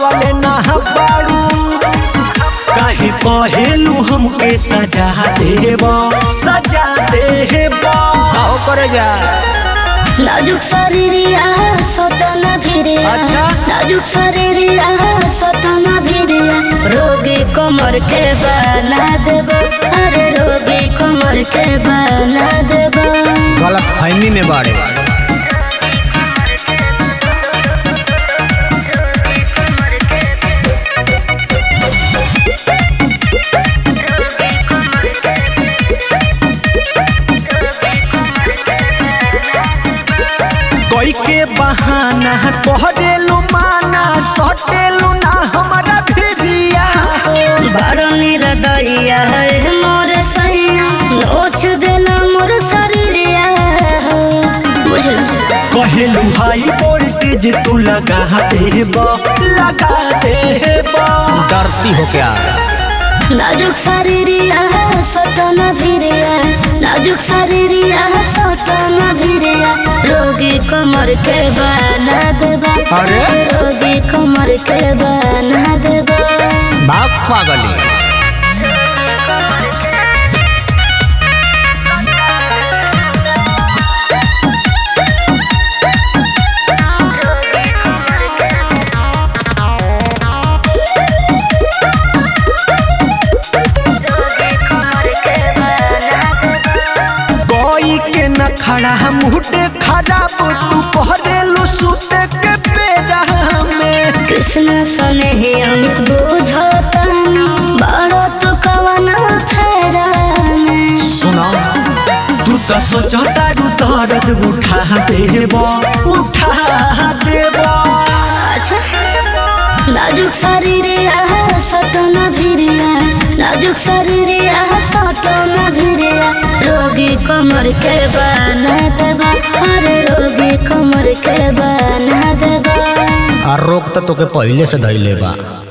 पगल ना बाड़ू काहे कहेलू हमके सजा देबो आओ करे जा नाजुक शरीरिया सतना भिरिया अच्छा। नाजुक शरीरिया सतना भिरिया रोगी कमर के बना देबो अरे रोगी कमर के बना देबो गलत फहमी में बाड़े कोई के बहाना कह देलू माना सटेलू ना हमारा भिरिया बड़ो निरदइया है मोर सैया नोच देला मोर शरीरिया बुझल कहेलू हाई वोल्टेज तू लगा देबो डरती हो क्या नाजुक शरीरिया सतना भिरिया नाजुक शरीरिया सतना भिरिया रोगी कमर के बना देबा अरे? रोगी कमर के बना देबा बाप पागली खड़ा मुहटे खराब तू कहरेलू सुते के पेड़ा में कृष्ण सने ही अमित बुझतानी बड़ो तू कवना फेरा में सुना तू तो सोचता रू दर्द उठा देबो अच्छा नाजुक शरीरिया सतना भिरिया नाजुक शरीरिया सतना भिरिया रोगी कमर के बना देबा अरे रोगी कमर के बना देबा रोक तो के पहले से धइले बा।